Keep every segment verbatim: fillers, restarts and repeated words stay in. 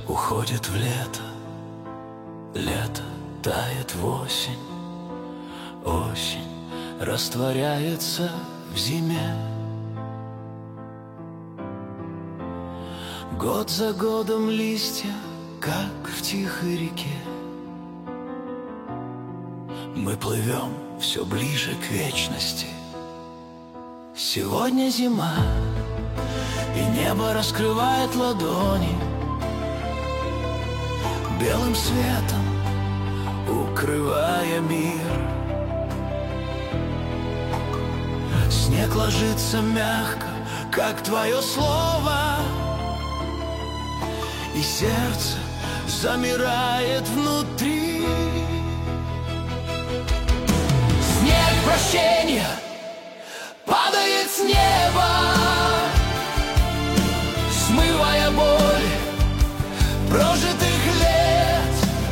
уходит в лето, лето тает в осень, осень растворяется в зиме. Год за годом листья, как в тихой реке. Мы плывем все ближе к вечности. Сегодня зима, и небо раскрывает ладони, белым светом укрывая мир. Снег ложится мягко, как твое слово, и сердце замирает внутри. Снег прощения падает с неба, смывая боль прожитых лет.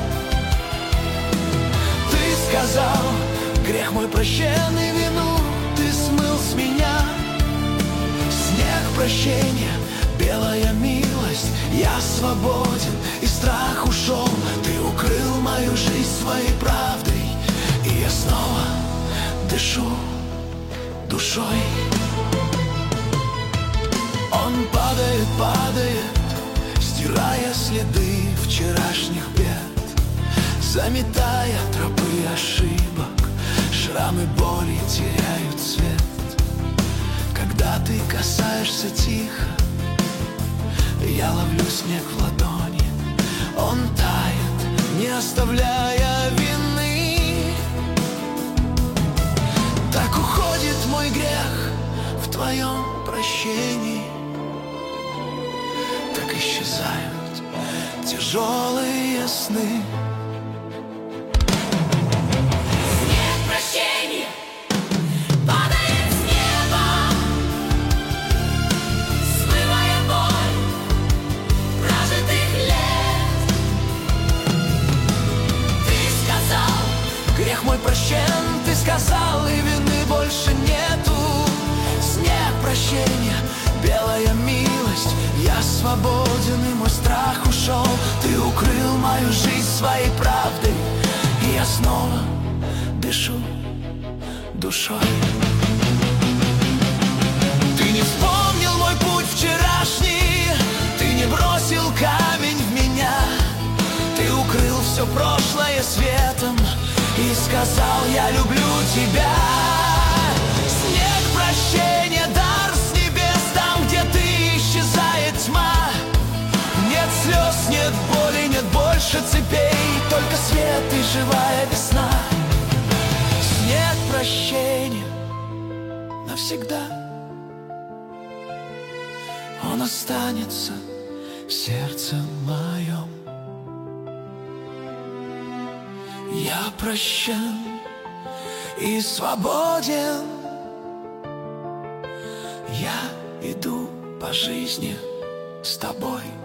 Ты сказал, грех мой прощен и вину ты смыл с меня. Снег прощения, белая милость, я свободен, и страх ушел. Ты укрыл мою жизнь своей правдой, и я снова дышу душой. Он падает, падает, стирая следы вчерашних бед, заметая тропы ошибок, шрамы боли теряют цвет. Когда ты касаешься тихо, я ловлю снег в ладони. Он тает, не оставляя вины. Так уходит мой грех в твоем прощении. Так исчезают тяжелые сны. Снег прощения падает с неба, смывая боль прожитых лет. Ты сказал, грех мой прощен, ты сказал, и вины больше нету. Снег прощения, белая милость, я свободен, и мой страх ушел. Ты укрыл мою жизнь своей правдой, и я снова дышу душой. Ты не вспомнил мой путь вчерашний, ты не бросил камень в меня. Ты укрыл все прошлое светом и сказал, я люблю тебя. Снег прощения, дар с небес, там, где ты, исчезает тьма. Нет слез, нет боли, нет больше цепей, только свет и живая весна. Снег прощения навсегда, он останется в сердце моем. Я прощен и свободен, я иду по жизни с тобой.